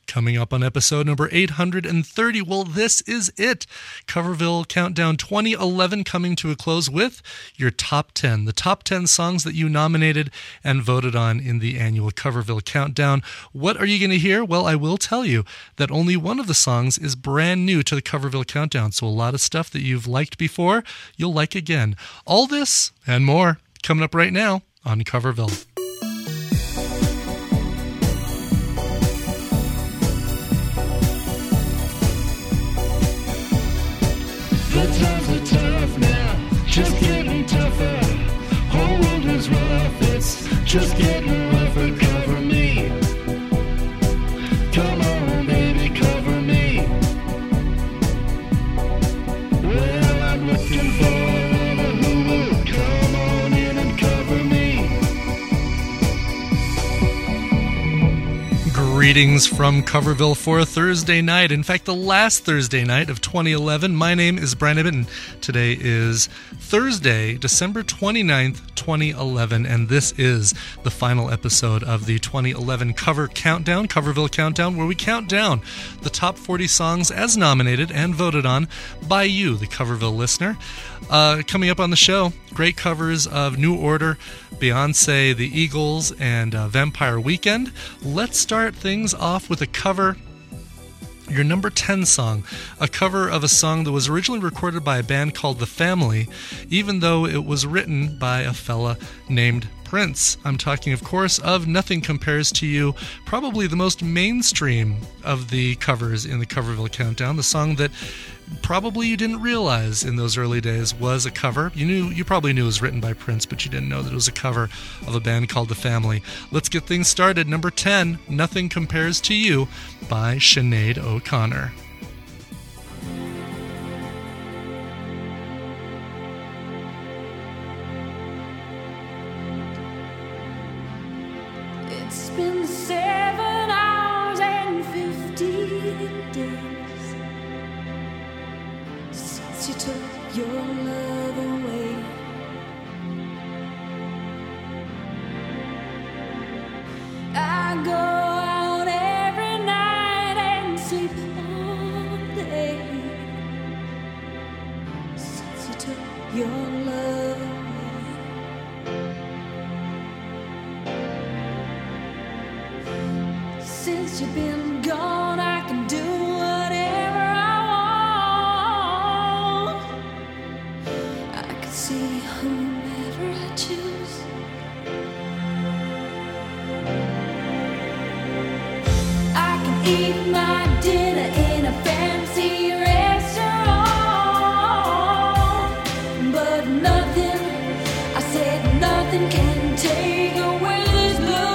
Coming up on episode number 830, well, this is it. Coverville Countdown 2011 coming to a close with your top 10. The top 10 songs that you nominated and voted on in the annual Coverville Countdown. What are you going to hear? Well, I will tell you that only one of the songs is brand new to the Coverville Countdown, so a lot of stuff that you've liked before, you'll like again. All this and more coming up right now on Coverville. The times are tough now, just getting tougher. Whole world is rough, it's just getting rougher. Cover me, come on baby, cover me. Well, I'm looking for another who will come on in and cover me. Greetings from Coverville for a Thursday night. In fact, the last Thursday night of 2011. My name is Brian Ibbott, and today is Thursday, December 29th, 2011, and this is the final episode of the 2011 Coverville Countdown, where we count down the top 40 songs as nominated and voted on by you, the Coverville listener. Coming up on the show, great covers of New Order, Beyonce, The Eagles, and Vampire Weekend. Let's start things off with a cover. Your number 10 song, a cover of a song that was originally recorded by a band called The Family, even though it was written by a fella named Prince. I'm talking, of course, of Nothing Compares to You, probably the most mainstream of the covers in the Coverville Countdown, the song that probably you didn't realize in those early days was a cover. You probably knew it was written by Prince, but you didn't know that it was a cover of a band called The Family. Let's get things started. Number 10, Nothing Compares to You by Sinead O'Connor. It's been 7 hours and 15 days since you took your love away. I go out every night and sleep all day since you took your love away. Since you've been gone, I can do whatever I want. I can see whomever I choose. I can eat my dinner in a fancy restaurant, but nothing, I said nothing can take away this blues.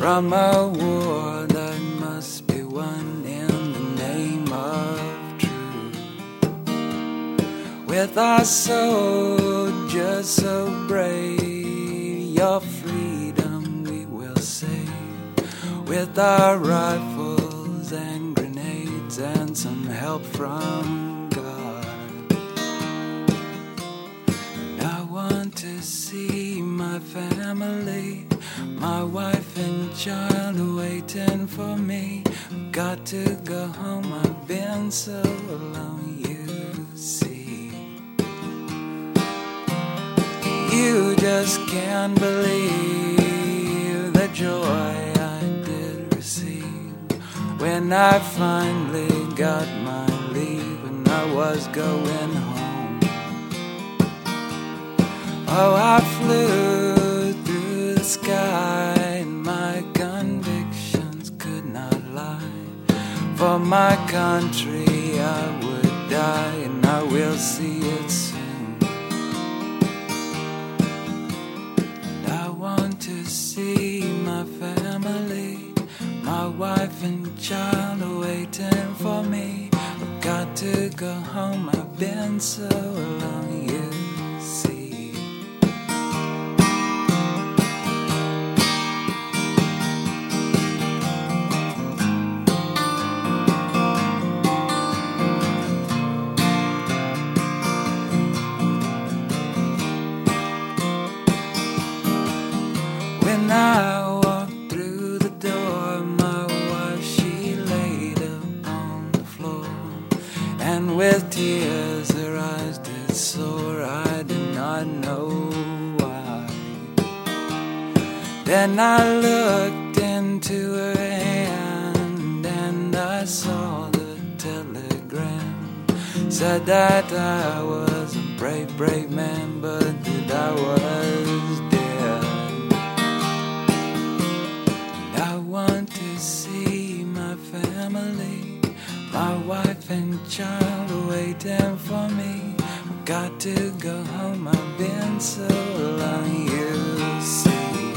from a war that must be won in the name of truth. With our soldiers so brave, your freedom we will save. With our rifles and grenades and some help from God. And I want to see my family, my wife and child waiting for me. I've got to go home, I've been so alone, you see. You just can't believe the joy I did receive when I finally got my leave and I was going home. Oh, I flew through the sky and my convictions could not lie. For my country I would die, and I will see it soon. And I want to see my family, my wife and child are waiting for me. I've got to go home, I've been so long, you see. When I walked through the door, my wife, she laid upon the floor, and with tears her eyes did soar. I did not know why. Then I looked into her hand and I saw the telegram. Said that I was a brave, brave man, but that I was dead. And I want to see my family, my wife and child are waiting for me. I've got to go home, I've been so long, you see.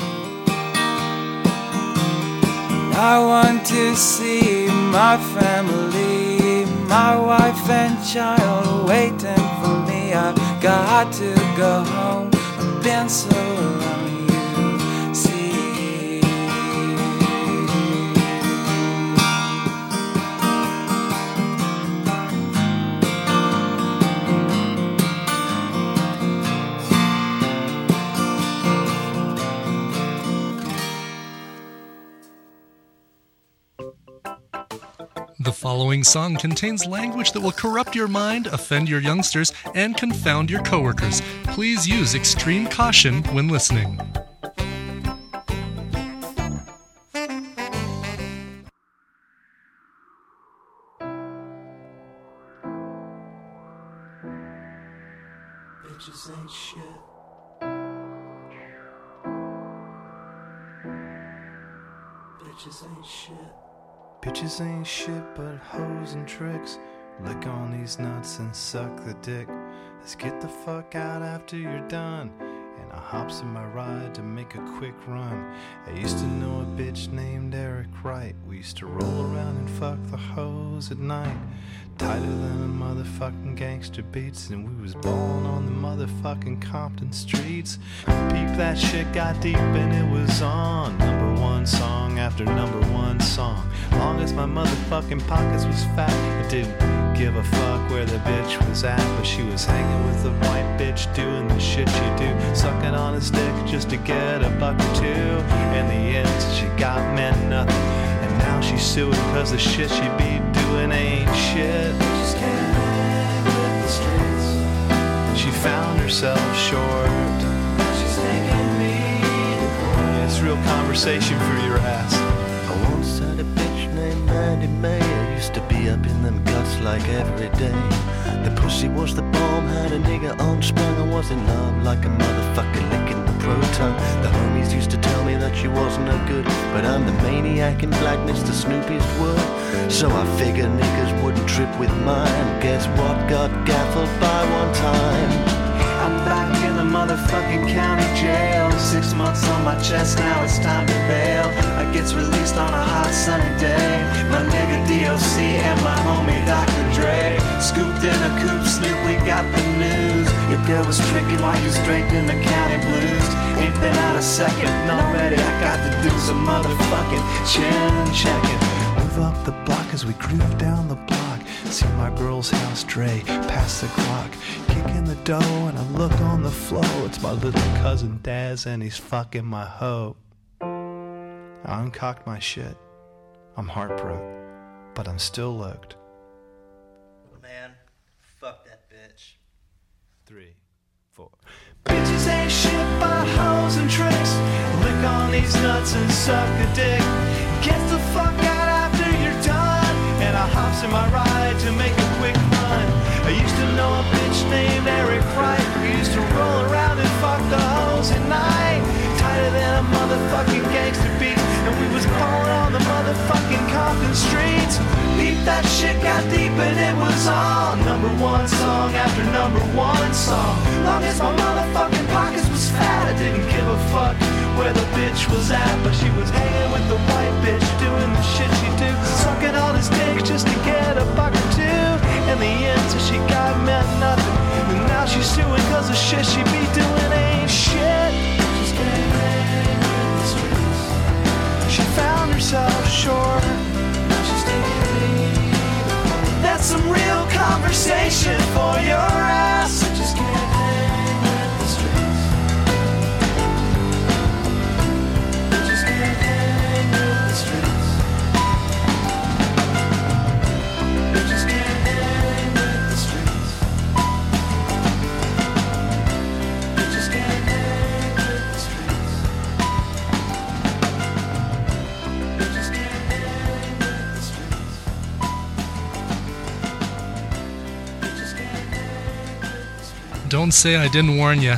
I want to see my family, my wife and child are waiting for me. I've got to go home, I've been so long, you see. The following song contains language that will corrupt your mind, offend your youngsters, and confound your coworkers. Please use extreme caution when listening. Bitches ain't shit. Bitches ain't shit. Bitches ain't shit but hoes and tricks. Lick on these nuts and suck the dick. Let's get the fuck out after you're done. And I hops in my ride to make a quick run. I used to know a bitch named Eric Wright. We used to roll around and fuck the hoes at night. Tighter than a motherfucking gangster beats. And we was ballin' on the motherfucking Compton streets. Peep, that shit got deep and it was on. Number one song after number one song. Long as my motherfucking pockets was fat, I didn't give a fuck where the bitch was at. But she was hanging with the white bitch doing the shit she do. Sucking on a stick just to get a buck or two. In the end she got meant nothing. And now she's suing cause the shit she be doing ain't shit. Just can't hang with the streets. She found herself short. She's taking me to court. It's real conversation for your ass. I once had a bitch named Mandy May. I used to be up in them guts like every day. The pussy was the bomb, had a nigga unsprung. I was in love like a motherfucker licking the proton. The homies used to tell me that she wasn't no good, but I'm the maniac in blackness, the snoopiest word. So I figured niggas wouldn't trip with mine. Guess what? Got gaffled by one time. I'm back in the motherfucking county jail, 6 months on my chest, now it's time to bail. I gets released on a hot sunny day. My nigga DOC and my homie Dr. Dre scooped in a coupe, Snoop, we got the news. Your girl was tricking while you straight in the county blues. Ain't been out a second, and already I got to do some motherfucking chin checking. Move up the block as we groove down the block. See my girl's house, Dre, past the clock. Kick in the dough and I look on the floor. It's my little cousin Daz and he's fucking my hoe. I uncocked my shit. I'm heartbroken, but I'm still looked. Man, fuck that bitch. 3, 4. Bitches ain't shit but hoes and tricks. Lick on these nuts and suck a dick. Get the fuck out after you're done. And I hops in my ride to make a quick run. I used to know a bitch named Eric Wright. We used to roll around and fuck the hoes at night. Tighter than a motherfucking gangster beat. And we was calling on the motherfucking Compton streets. Beat that shit got deep and it was on. Number one song after number one song. Long as my motherfucking pockets was fat, I didn't give a fuck where the bitch was at. But she was hanging with the white bitch, doing the shit she do, sucking on his dick just to get a buck or two. In the end, so she got meant nothing. And now she's suing cause the shit she be doing ain't shit. She's getting hanging with the streets. She found herself short. Now she's taking. That's some real conversation for your ass. I just can't hang with the streets. I just can't hang with the streets. I just can't hang with the streets. I just can't hang with the streets. I just can't hang with the streets. I just can't hang with the streets. Don't say I didn't warn you.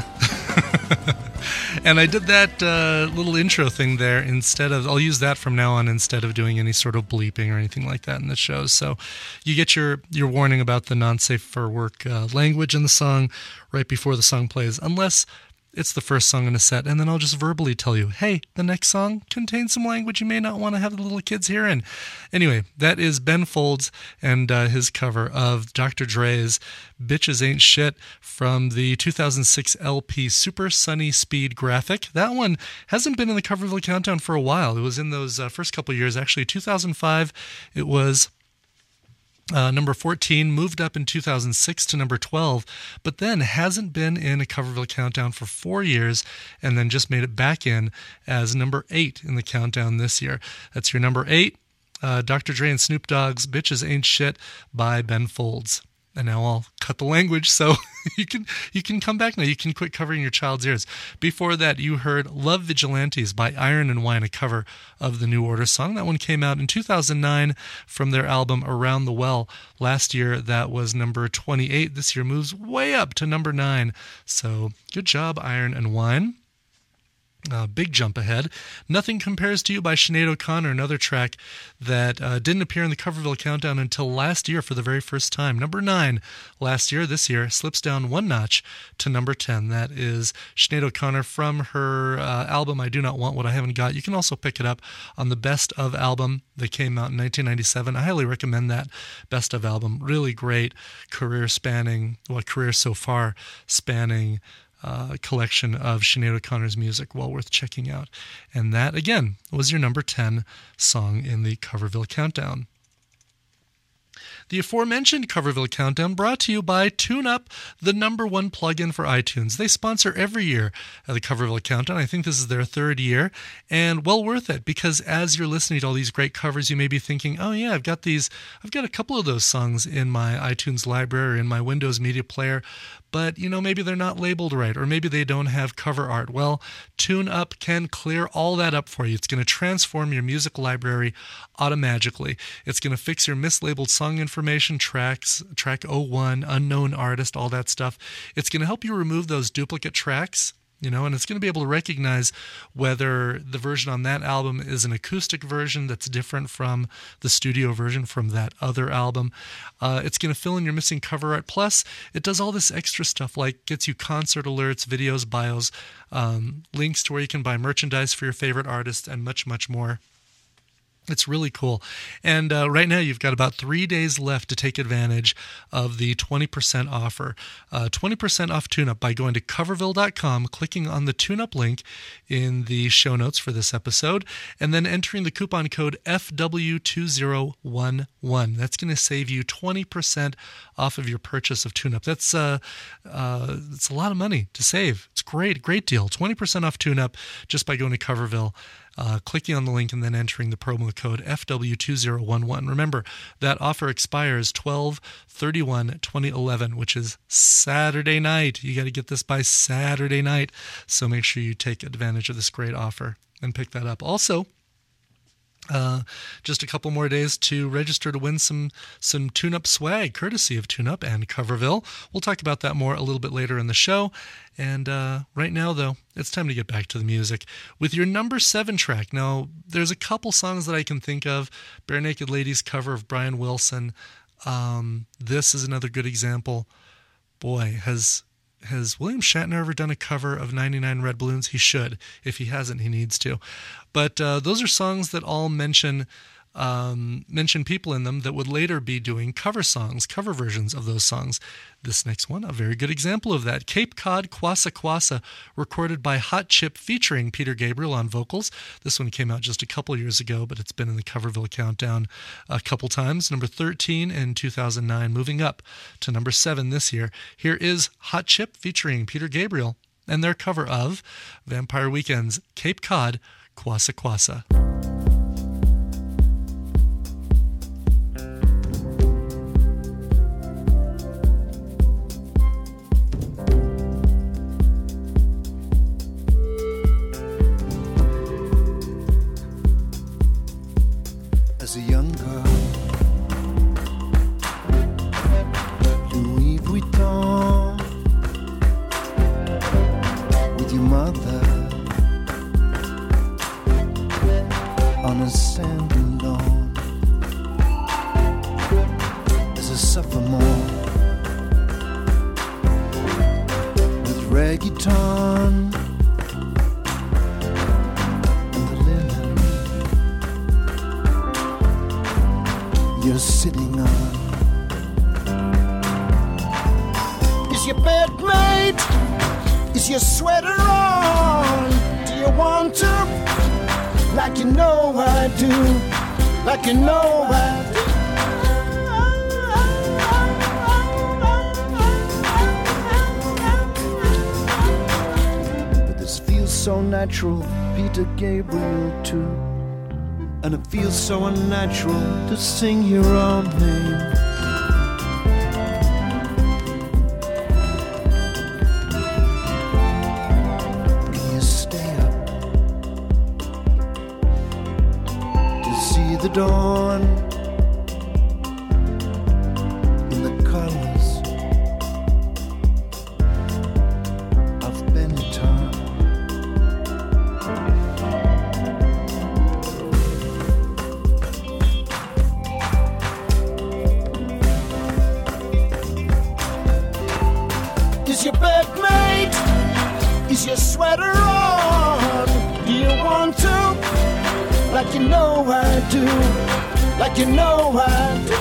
And I did that little intro thing there instead of, I'll use that from now on instead of doing any sort of bleeping or anything like that in the shows. So you get your warning about the non-safe for work language in the song right before the song plays, unless it's the first song in a set, and then I'll just verbally tell you, hey, the next song contains some language you may not want to have the little kids hearing. Anyway, that is Ben Folds and his cover of Dr. Dre's Bitches Ain't Shit from the 2006 LP Super Sunny Speed Graphic. That one hasn't been in the Coverville Countdown for a while. It was in those first couple of years. Actually, 2005, it was number 14, moved up in 2006 to number 12, but then hasn't been in a Coverville Countdown for 4 years, and then just made it back in as number 8 in the countdown this year. That's your number 8, Dr. Dre and Snoop Dogg's Bitches Ain't Shit by Ben Folds. And now I'll cut the language so you can come back now. You can quit covering your child's ears. Before that, you heard Love Vigilantes by Iron and Wine, a cover of the New Order song. That one came out in 2009 from their album Around the Well. Last year, that was number 28. This year moves way up to number 9. So good job, Iron and Wine. Big jump ahead. Nothing Compares to You by Sinead O'Connor, another track that didn't appear in the Coverville Countdown until last year for the very first time. Number 9 last year. This year slips down one notch to number 10. That is Sinead O'Connor from her album I Do Not Want What I Haven't Got. You can also pick it up on the Best Of album that came out in 1997. I highly recommend that Best Of album. Really great career so far spanning collection of Sinead O'Connor's music, well worth checking out. And that, again, was your number 10 song in the Coverville Countdown. The aforementioned Coverville Countdown brought to you by TuneUp, the #1 plugin for iTunes. They sponsor every year the Coverville Countdown. I think this is their 3rd year, and well worth it, because as you're listening to all these great covers, you may be thinking, oh yeah, I've got a couple of those songs in my iTunes library or in my Windows Media Player, but maybe they're not labeled right, or maybe they don't have cover art. Well, TuneUp can clear all that up for you. It's going to transform your music library automatically. It's going to fix your mislabeled song information, track 01, unknown artist, all that stuff. It's going to help you remove those duplicate tracks and it's going to be able to recognize whether the version on that album is an acoustic version that's different from the studio version from that other album. It's going to fill in your missing cover art. Plus, it does all this extra stuff like gets you concert alerts, videos, bios, links to where you can buy merchandise for your favorite artist, and much, much more. It's really cool. And right now you've got about 3 days left to take advantage of the 20% offer. 20% off TuneUp by going to Coverville.com, clicking on the TuneUp link in the show notes for this episode, and then entering the coupon code FW2011. That's going to save you 20% off of your purchase of TuneUp. That's a lot of money to save. It's great deal. 20% off TuneUp just by going to Coverville. Clicking on the link and then entering the promo code FW2011. Remember, that offer expires 12/31/2011, which is Saturday night. You got to get this by Saturday night. So make sure you take advantage of this great offer and pick that up. Also, just a couple more days to register to win some TuneUp swag, courtesy of TuneUp and Coverville. We'll talk about that more a little bit later in the show. And right now, though, it's time to get back to the music with your number 7 track. Now, there's a couple songs that I can think of. Bare Naked Ladies cover of Brian Wilson. This is another good example. Boy, has William Shatner ever done a cover of 99 Red Balloons? He should. If he hasn't, he needs to. But those are songs that all mention people in them that would later be doing cover versions of those songs. This next one, a very good example of that. Cape Cod Kwassa Kwassa, recorded by Hot Chip featuring Peter Gabriel on vocals. This one came out just a couple years ago, but it's been in the Coverville Countdown a couple times. Number 13 in 2009, moving up to number 7 this year. Here is Hot Chip featuring Peter Gabriel and their cover of Vampire Weekend's Cape Cod Kwassa Kwassa. As a young girl, Louis Vuitton, with your mother on a sandy lawn. As a sophomore, with reggaeton and the linen you're sitting on. Is your bed made? Is your sweater on? Do you want to? Like you know I do. Like you know I do. But this feels so natural, Peter Gabriel too. And it feels so unnatural to sing your own name. Can you stay up to see the dawn in the colors of Benetton? Is your bed made? Is your sweater on? Do you want to? Like you know I do. Like you know I do.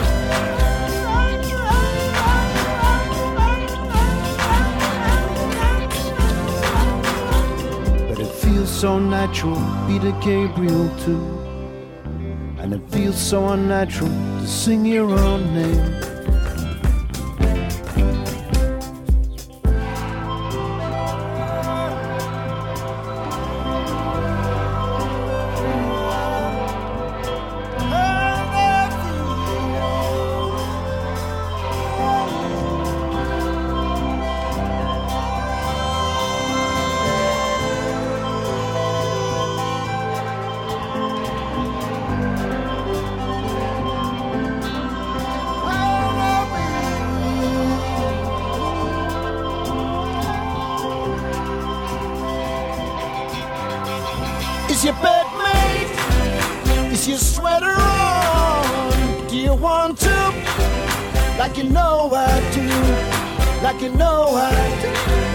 But it feels so natural, Peter Gabriel too. And it feels so unnatural to sing your own name. your bed made? Is your sweater on? Do you want to? Like you know I do. Like you know I do.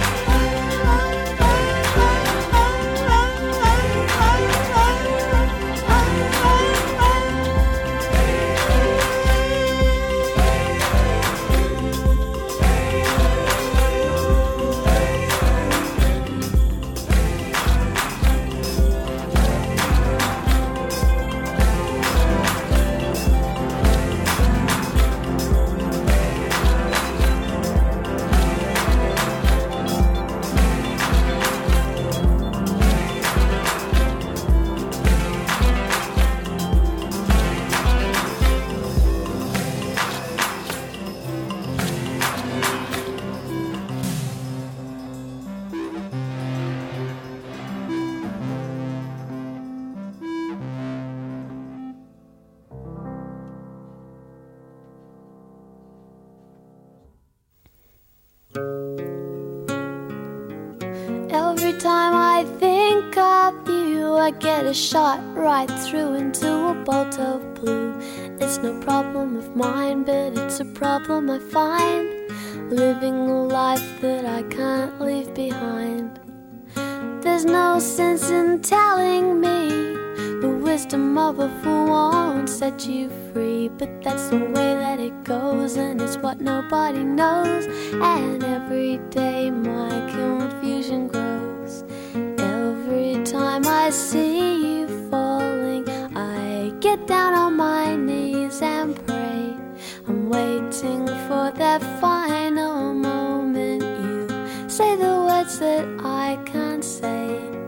Every time I think of you, I get a shot right through into a bolt of blue. It's no problem of mine, but it's a problem I find, living a life that I can't leave behind. There's no sense in telling me the wisdom of a fool won't set you free, but that's the way that it goes, and it's what nobody knows. And every day my confusion grows. Every time I see you falling, I get down on my knees and pray. I'm waiting for that final moment you say the words that I can't say.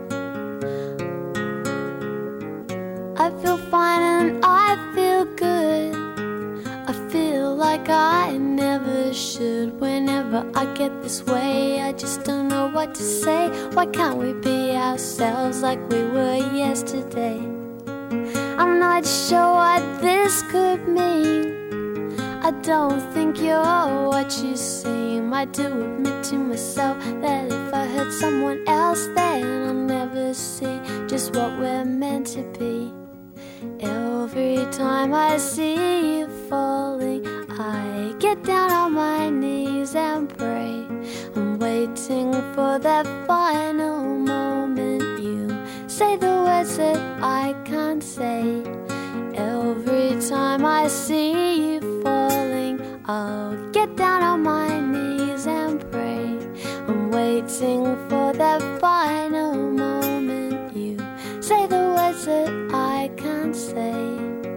I feel fine and I feel good. I feel like I never should. Whenever I get this way, I just don't know what to say. Why can't we be ourselves like we were yesterday? I'm not sure what this could mean. I don't think you're what you seem. I do admit to myself that if I hurt someone else, then I'll never see just what we're meant to be. Every time I see you falling, I get down on my knees and pray. I'm waiting for that final moment you say the words that I can't say. Every time I see you falling, I'll get down on my knees and pray. I'm waiting for that final moment you say the words that I can't say.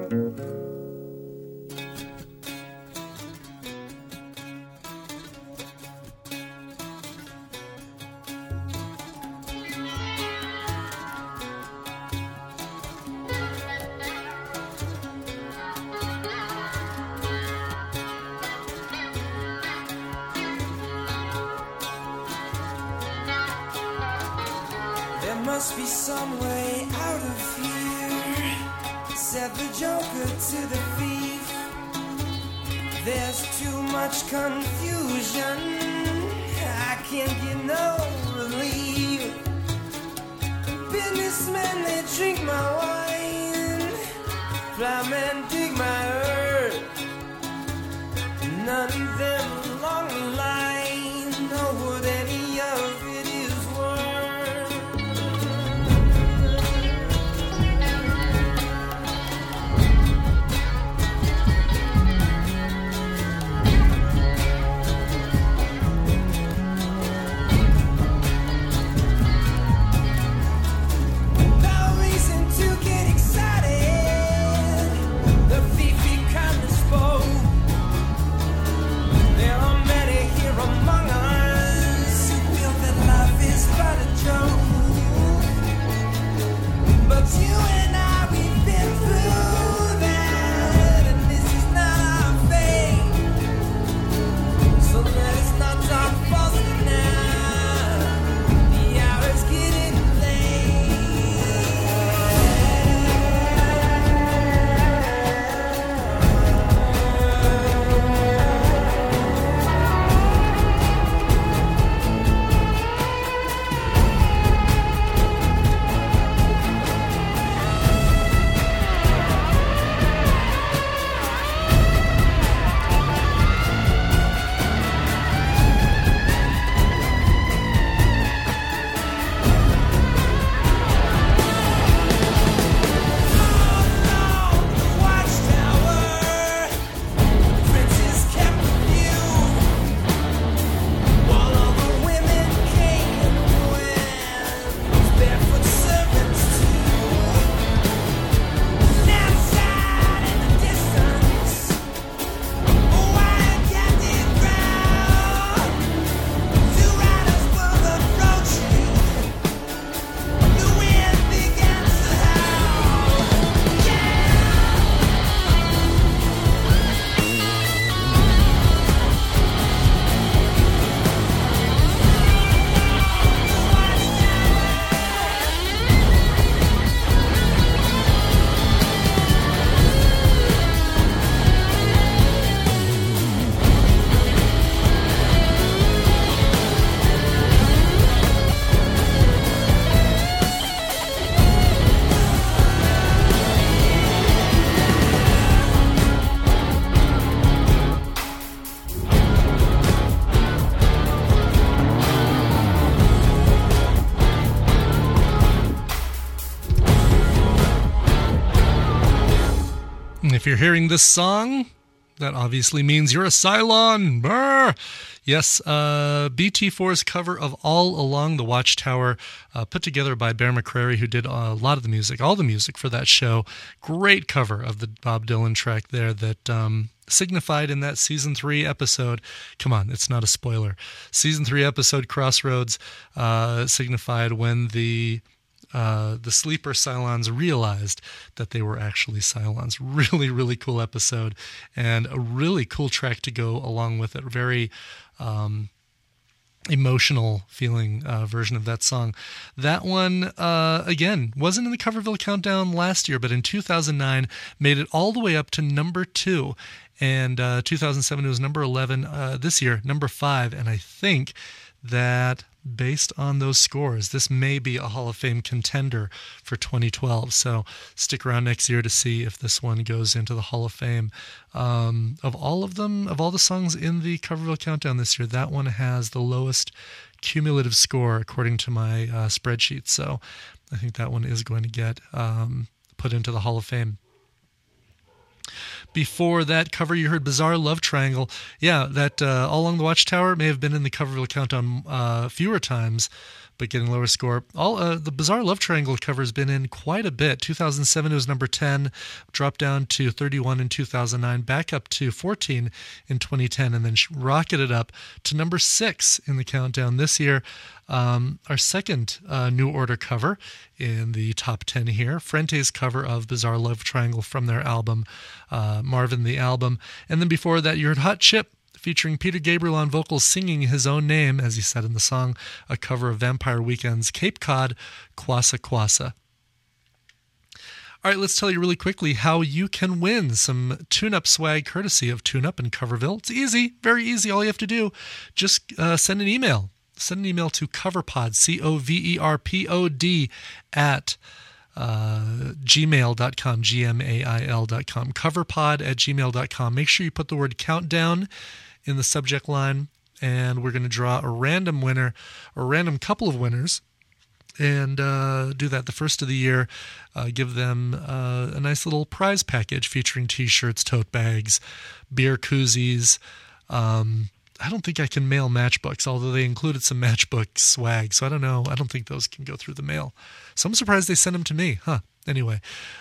There must be some way out of here, said the joker to the thief. There's too much confusion, I can't get no relief. Businessmen, they drink my wine, flymen dig my earth. None of them along the line know what any of it is worth. No reason to get excited. The thief if you're hearing this song, that obviously means you're a Cylon. Brr! Yes, BT4's cover of All Along the Watchtower, put together by Bear McCreary, who did a lot of the music, all the music for that show. Great cover of the Bob Dylan track there that signified in that Season 3 episode. Come on, it's not a spoiler. Season 3 episode Crossroads signified when the sleeper Cylons realized that they were actually Cylons. Really, really cool episode, and a really cool track to go along with it. Very emotional feeling version of that song. That one, again, wasn't in the Coverville Countdown last year, but in 2009 made it all the way up to number 2. And 2007 it was number 11. This year, number 5. And I think that based on those scores, this may be a Hall of Fame contender for 2012. So stick around next year to see if this one goes into the Hall of Fame. Of all of them, of all the songs in the Coverville Countdown this year, that one has the lowest cumulative score according to my spreadsheet. So I think that one is going to get put into the Hall of Fame. Before that cover, you heard Bizarre Love Triangle. Yeah, that All Along the Watchtower may have been in the Coverville Countdown fewer times, but getting lower score. The Bizarre Love Triangle cover has been in quite a bit. 2007 it was number 10, dropped down to 31 in 2009, back up to 14 in 2010, and then rocketed up to number 6 in the countdown this year. Our second New Order cover in the top 10 here, Frente's cover of Bizarre Love Triangle from their album, Marvin the Album. And then before that, you heard Hot Chip, featuring Peter Gabriel on vocals singing his own name, as he said in the song, a cover of Vampire Weekend's Cape Cod, Kwassa Kwassa. All right, let's tell you really quickly how you can win some tune-up swag courtesy of Tune-Up in Coverville. It's easy, very easy. All you have to do, just send an email. Send an email to coverpod, COVERPOD, at gmail.com, gmail.com, coverpod@gmail.com. Make sure you put the word countdown in the subject line, and we're going to draw a random winner, or a random couple of winners, and do that the first of the year. Give them a nice little prize package featuring t-shirts, tote bags, beer koozies. I don't think I can mail matchbooks, although they included some matchbook swag, so I don't know. I don't think those can go through the mail. So I'm surprised they sent them to me. Anyway,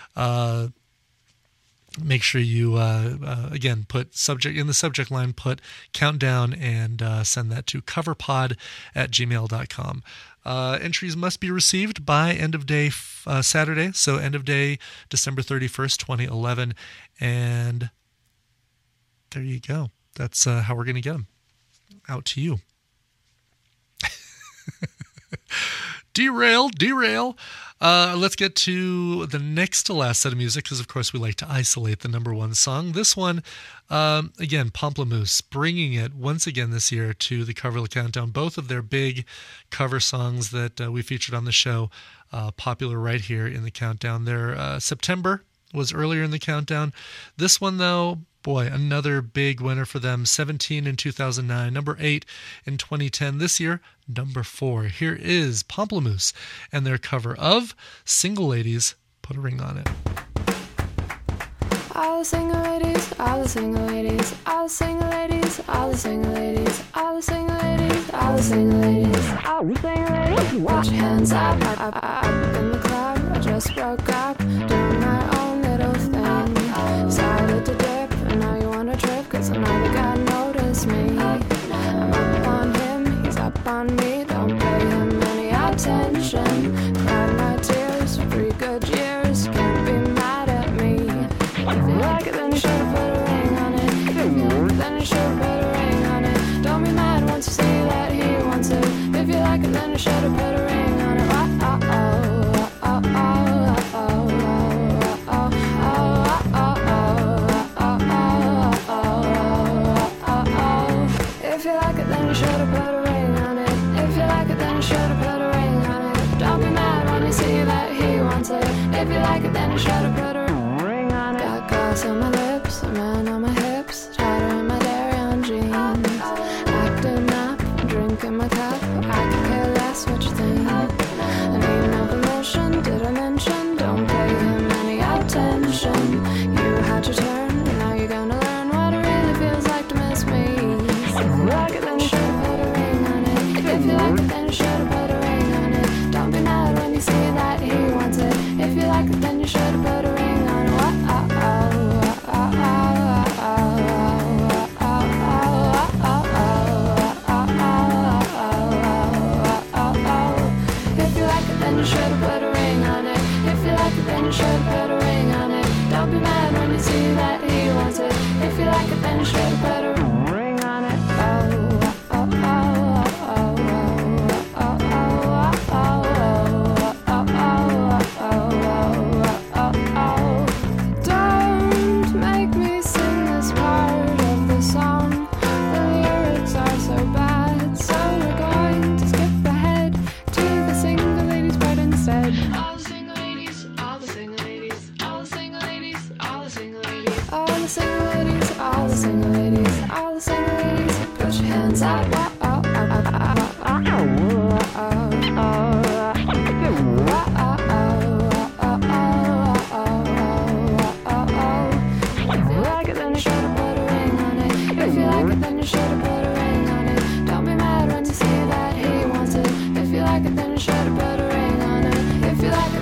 make sure you, again, put subject in the subject line, put countdown, and send that to coverpod@gmail.com. Entries must be received by end of day Saturday, so end of day December 31st, 2011. And there you go. That's how we're going to get them out to you. Derail. Let's get to the next to last set of music, because of course we like to isolate the number one song. This one, again, Pomplamoose, bringing it once again this year to the Coverville Countdown. Both of their big cover songs that we featured on the show, popular right here in the countdown. Their September was earlier in the countdown. This one, though, boy, another big winner for them. 17 in 2009, number 8 in 2010. This year, number 4. Here is Pomplamoose and their cover of Single Ladies, Put a Ring on It. All the single ladies, all the single ladies, all the single ladies, all the single ladies, all the single ladies, all the single ladies, all the single ladies. Put your hands up in the club. I just broke up, doing my own little thing. Started to dip, and now you wanna trip, 'cause another guy noticed me. I'm up on him, he's up on me. Don't pay him any attention. Cried my tears for 3 good years. Can't be mad at me. If you like it, then you should've put a ring on it. If you like it, then you should've put a ring on it. Don't be mad once you see that he wants it. If you like it, then you should've put a ring on it. If you like it, then you should've put a ring on it. If you like it, then you should've put a ring on it. Don't be mad when you see that he wants it. If you like it, then you should've put a ring on it. Got glass on my lips, a man on my hips, tighter in my dairy on jeans. Acting up, drinking my cup, I can care less what you think. I need no promotion, did I mention? Don't pay him any attention. You had your turn. then you should have put a ring on it. If you like it, then you should have put a ring on it. Don't be mad when you see that he wants it. If you like it, then you should have put a ring on it. Don't make me sing this part of the song. The lyrics are so bad, so we're going to skip ahead to the single ladies part instead. All the single ladies, all the single ladies, all the single ladies, all the single ladies, all the single ladies, all the single ladies, all the single ladies, put your hands up. If you like it, then you should have put a ring on it. If you like it, then you should have put a ring on it. Don't be mad when you see that he wants it. If you like it, then you should have put a ring on it. If you like it,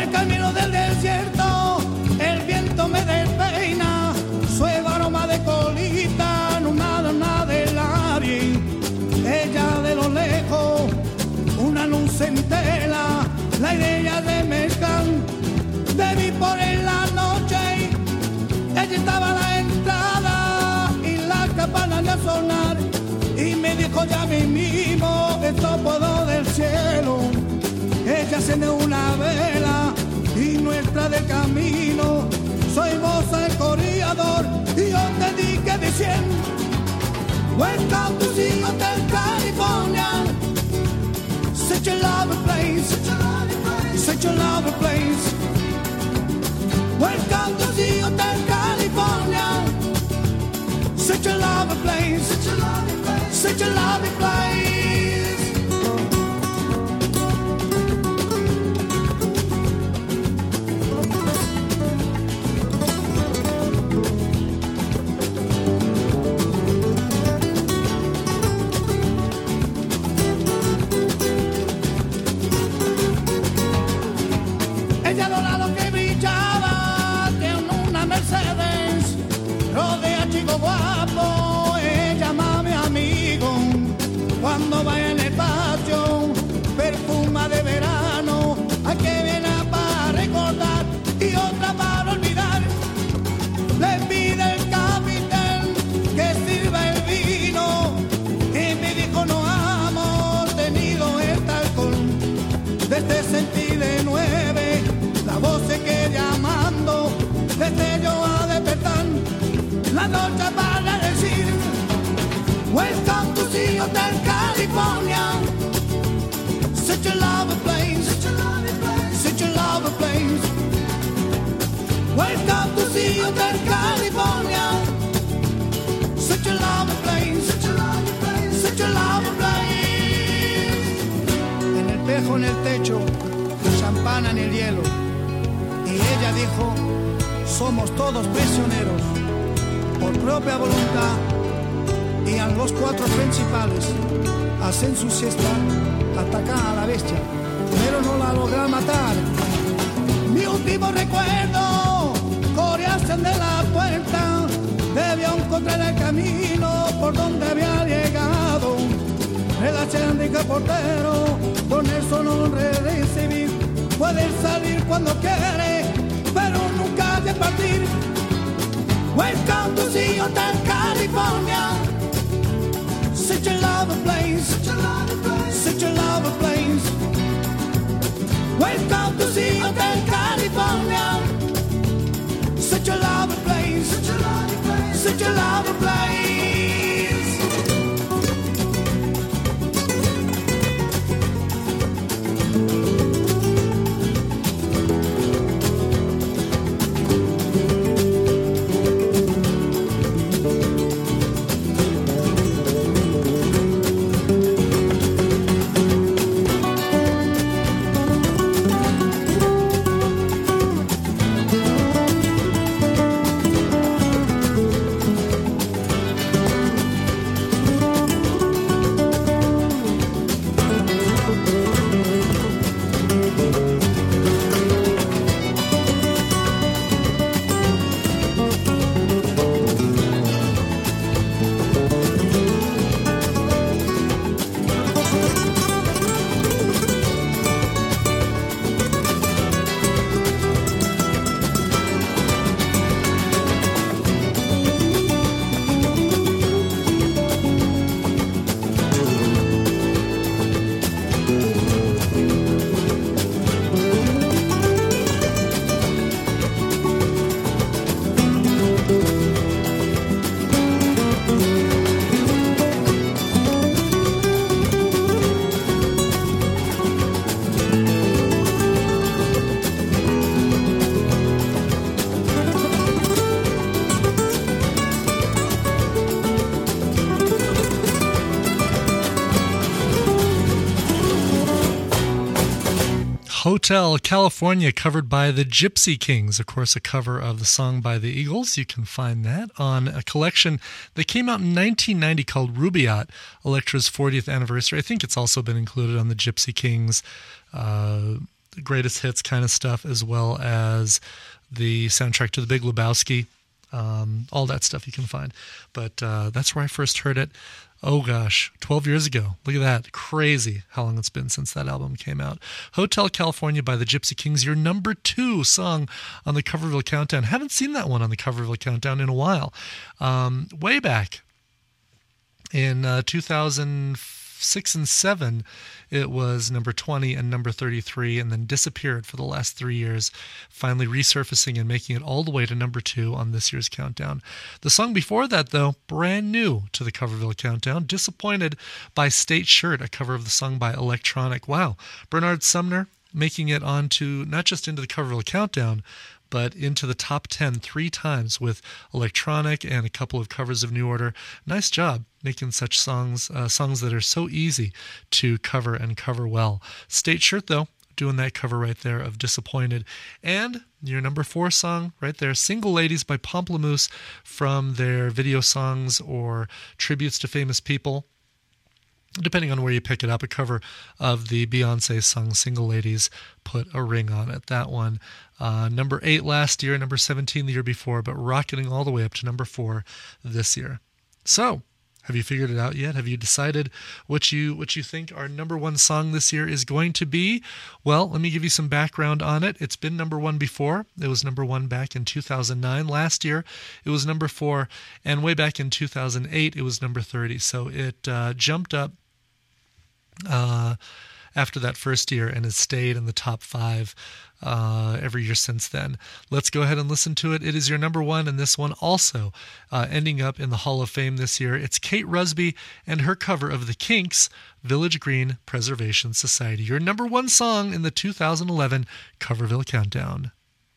el camino del desierto, el viento me despeina, suave aroma de colita, nada del aire. Ella de lo lejos, una luz en tela, la idea de mezclar, bebí por en la noche, ella estaba a la entrada y la campana de sonar, y me dijo ya mismo, esto puedo del cielo. Ella enciende una vela y nuestra del camino. Soy vos el corredor y yo te dije diciendo, welcome to the Hotel California. Such a lovely place, such a lovely place. Welcome to the Hotel California. Such a lovely place, such a lovely place. Ella dorado que brillaba, tiene una Mercedes, rodea chico guapo, ella mami amigo, cuando vaya en el patio, perfuma de verano, hay que viene para recordar y otra para olvidar, le pide el capitán que sirva el vino, y me dijo no hemos tenido este alcohol, desde sentí de 9, la voz se queda llamando, desde yo a despertar, la noche para decir, welcome to the Hotel California, such a lovely place, such a lovely place, welcome to the Hotel California, such a lovely place, such a lovely place. En el espejo en el techo, champana en el hielo, y ella dijo, somos todos prisioneros, por propia voluntad, y a los 4 principales hacen su siesta, atacan a la bestia, pero no la logran matar. Mi último recuerdo, coreasen de la puerta, debió encontrar el camino por donde había llegado. Relación de portero, con eso no recibir, puede salir cuando quiere, pero nunca de partir. Welcome to the Hotel California, such a lovely place, such a lovely place. Welcome to the Hotel California, such a lovely place, such a lovely place. Hotel California, covered by the Gypsy Kings. Of course, a cover of the song by the Eagles. You can find that on a collection that came out in 1990 called Rubaiyat, Elektra's 40th anniversary. I think it's also been included on the Gypsy Kings greatest hits kind of stuff, as well as the soundtrack to The Big Lebowski. All that stuff you can find. But that's where I first heard it. Oh gosh, 12 years ago. Look at that. Crazy how long it's been since that album came out. Hotel California by the Gypsy Kings, your number 2 song on the Coverville Countdown. Haven't seen that one on the Coverville Countdown in a while. Way back in 2006 and 7, it was number 20 and number 33, and then disappeared for the last 3 years, finally resurfacing and making it all the way to number 2 on this year's countdown. The song before that, though, brand new to the Coverville Countdown, Disappointed by State Shirt, a cover of the song by Electronic. Wow, Bernard Sumner making it onto, not just into the Coverville Countdown, but into the top 10 3 times with Electronic and a couple of covers of New Order. Nice job making such songs that are so easy to cover and cover well. State Shirt, though, doing that cover right there of Disappointed. And your number 4 song right there, Single Ladies by Pomplamoose, from their video songs or tributes to famous people, depending on where you pick it up, a cover of the Beyonce song Single Ladies, Put a Ring on It. That one, number 8 last year, number 17 the year before, but rocketing all the way up to number 4 this year. So, have you figured it out yet? Have you decided what you think our number 1 song this year is going to be? Well, let me give you some background on it. It's been number 1 before. It was number 1 back in 2009. Last year, it was number 4. And way back in 2008, it was number 30. So it jumped up after that first year and has stayed in the top 5 every year since then. Let's go ahead and listen to it. It is your number 1, and this one also ending up in the Hall of Fame this year. It's Kate Rusby and her cover of The Kinks' Village Green Preservation Society. Your number 1 song in the 2011 Coverville Countdown.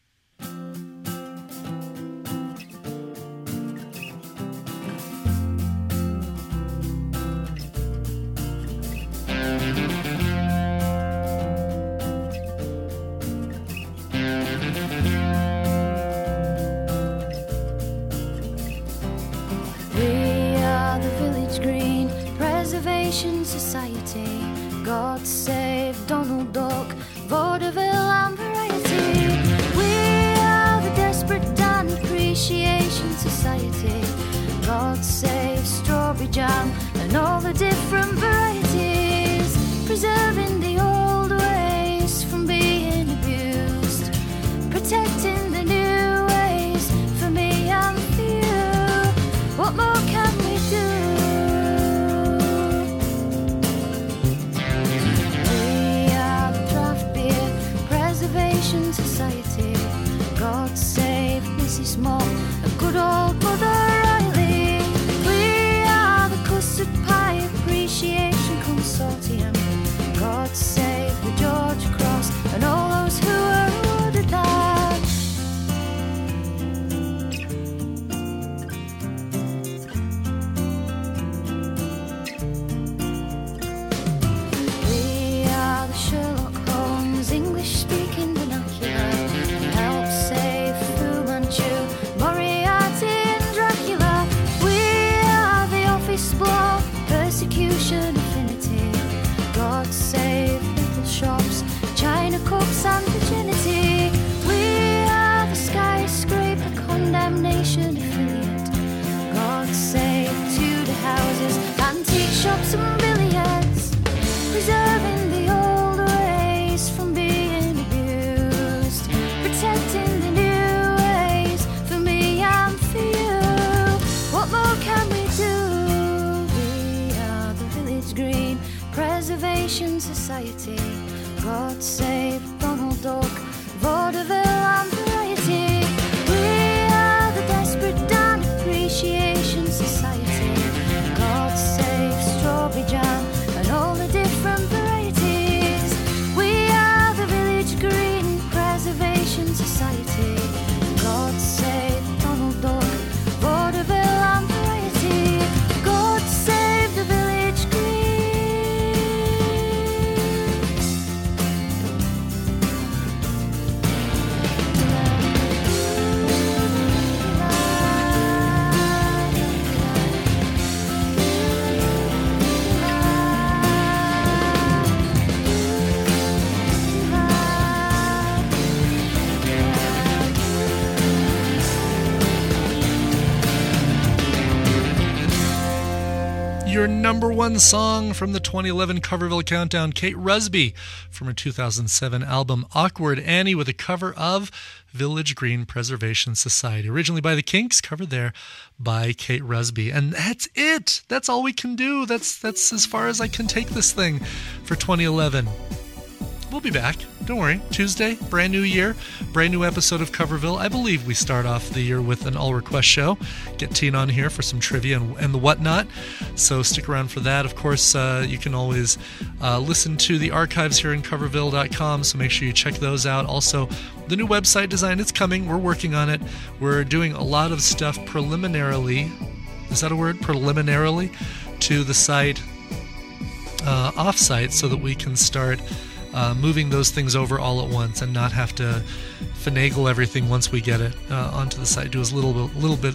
Society, God save Donald Duck, vaudeville and variety. We are the Desperate Dan Appreciation Society, God save strawberry jam and all the different varieties, preserving the old ways from being abused, protecting the new ways for me and for you. What more can we do? Society, God save Mrs. Small, a good old Mother Riley. We are the Custard Pie Appreciation Consortium, God save the George Cross and all those who are ordered that. We are the Sherlock Holmes English speaking help save Fu Manchu, Moriarty and Dracula. We are the Office Blow, Persecution Affinity, God save little shops, China cups and virginity. We are the Skyscraper Condemnation Affiliate, God save Tudor houses, antique shops and billiards, preserving the old ways from being abused, protecting the new ways for me and for you. What more can we do? We are the Village Green Preservation Society, God save Donald Duck, vaudeville and variety. We are the Desperate Dan Appreciation Society, God save strawberry jam and all the different varieties. We are the Village Green Preservation Society, God save Donald Duck, vaudeville and variety. God save the Village Green. your number one song from the 2011 Coverville Countdown, Kate Rusby, from her 2007 album Awkward Annie, with a cover of Village Green Preservation Society, originally by the Kinks, covered there by Kate Rusby. And that's it. That's all we can do. That's as far as I can take this thing for 2011. We'll be back. Don't worry. Tuesday, brand new year, brand new episode of Coverville. I believe we start off the year with an all-request show. Get Teen on here for some trivia and the whatnot. So stick around for that. Of course, you can always listen to the archives here in Coverville.com, so make sure you check those out. Also, the new website design, it's coming. We're working on it. We're doing a lot of stuff preliminarily. Is that a word? Preliminarily to the site off-site, so that we can start moving those things over all at once and not have to finagle everything once we get it onto the site. Do as little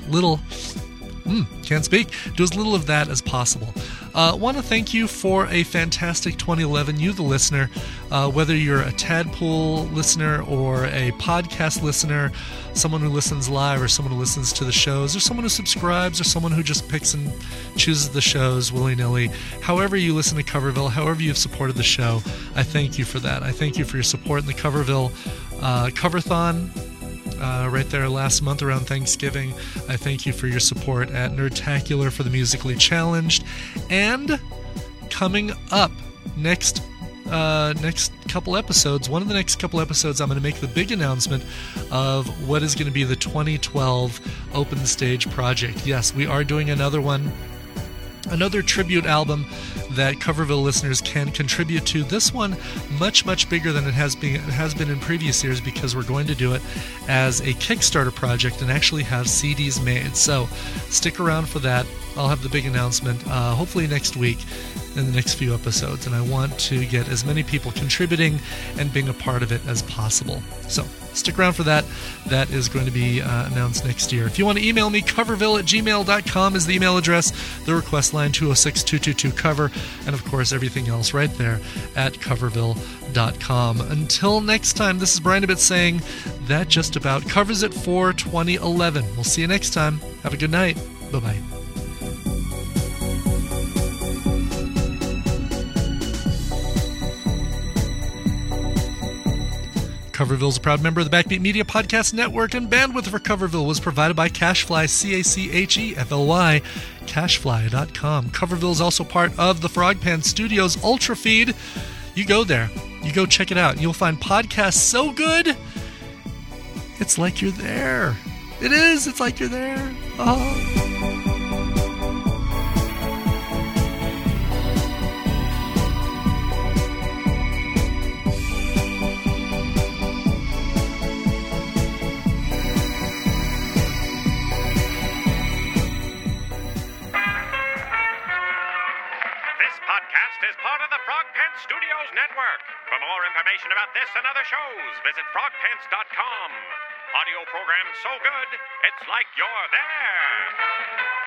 can't speak. Do as little of that as possible. Want to thank you for a fantastic 2011. You, the listener, whether you're a Tadpool listener or a podcast listener, someone who listens live or someone who listens to the shows, or someone who subscribes, or someone who just picks and chooses the shows willy-nilly. However you listen to Coverville, however you've supported the show, I thank you for that. I thank you for your support in the Coverville Coverthon right there last month around Thanksgiving. I thank you for your support at Nerdtacular for the Musically Challenged. And coming up next couple episodes, one of the next couple episodes, I'm going to make the big announcement of what is going to be the 2012 Open Stage Project. Yes, we are doing another one. Another tribute album that Coverville listeners can contribute to. This one much, much bigger than it has been in previous years, because we're going to do it as a Kickstarter project and actually have CDs made. So stick around for that. I'll have the big announcement hopefully next week in the next few episodes, and I want to get as many people contributing and being a part of it as possible. So stick around for that. That is going to be announced next year. If you want to email me, coverville@gmail.com is the email address. The request line, 206-222-COVER, and of course everything else right there at coverville.com. Until next time, this is Brian Ibbott saying that just about covers it for 2011. We'll see you next time. Have a good night. Bye-bye. Coverville is a proud member of the Backbeat Media Podcast Network, and bandwidth for Coverville was provided by Cashfly, CACHEFLY, Cashfly.com. Coverville is also part of the Frogpan Studios Ultra Feed. You go there. You go check it out. And you'll find podcasts so good, it's like you're there. It is. It's like you're there. Oh. Studios Network. For more information about this and other shows, visit frogpants.com. Audio program so good, it's like you're there.